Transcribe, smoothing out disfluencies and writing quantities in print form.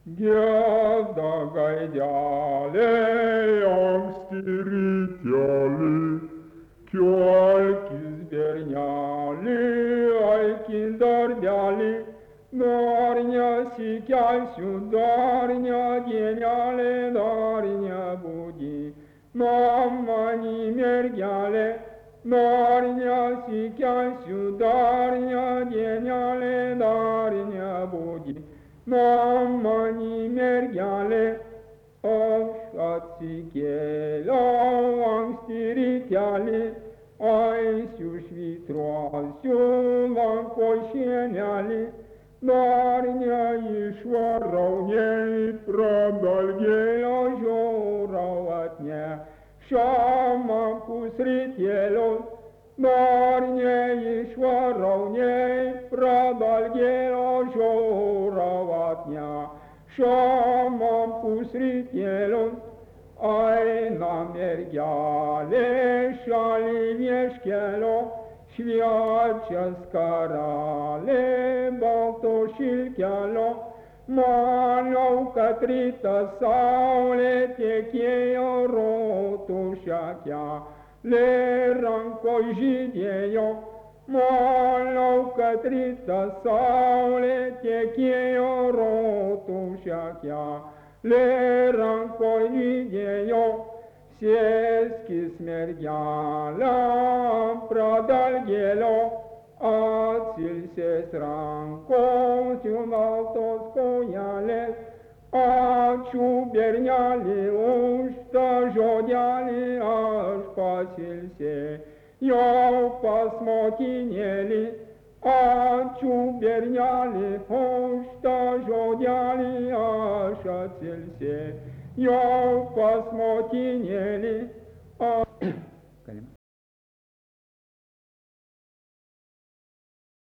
Ghiazda gaideale, anksti riteali, chiolchis berniali, aichis dardeali, darnia si chialsiu, darnia dieniale, darnia budi, mamani merghiale, darnia si chialsiu, darnia dieniale, darnia budi, mamani merghiale, așațichela, angstiricheale, aisiu șvitroasiu, lancoșeneale, darnia išvaraunei, pradalgėlio žiauravatne, šama pusrytėlio, darnia išvaraunei, pradalgėlio žiauravatne, šama pusrytėlio, aina mergelė šalį vieškelio, šviečias karalė balto šilkelio, maniau, kad rytas saulė tekėjo rotušę kelė rankoj žydėjo, maniau, kad rytas saulė tekėjo rotušę kelė rankoj žydėjo, sėskis mergelė pradalgėlio, atsilsės rankos jų baltos kojelės, ačiū bernelį už tą žodelį, aš pasilsėjau pas motinėlį, ačiū bernelį už tą žodelį, aš atsilsėjau pas motinėlį.